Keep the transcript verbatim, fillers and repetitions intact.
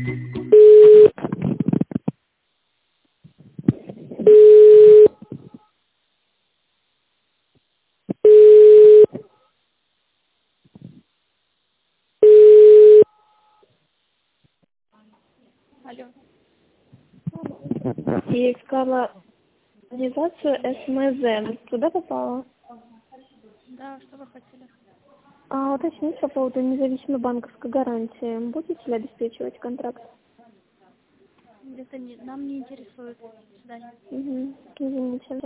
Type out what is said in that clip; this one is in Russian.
Алло. Я искала организацию СМЗ. Туда попала? Да, что вы хотели? А уточнить по поводу независимой банковской гарантии. Будете ли обеспечивать контракт? Это не, нам не интересует. До свидания. Угу. Извините.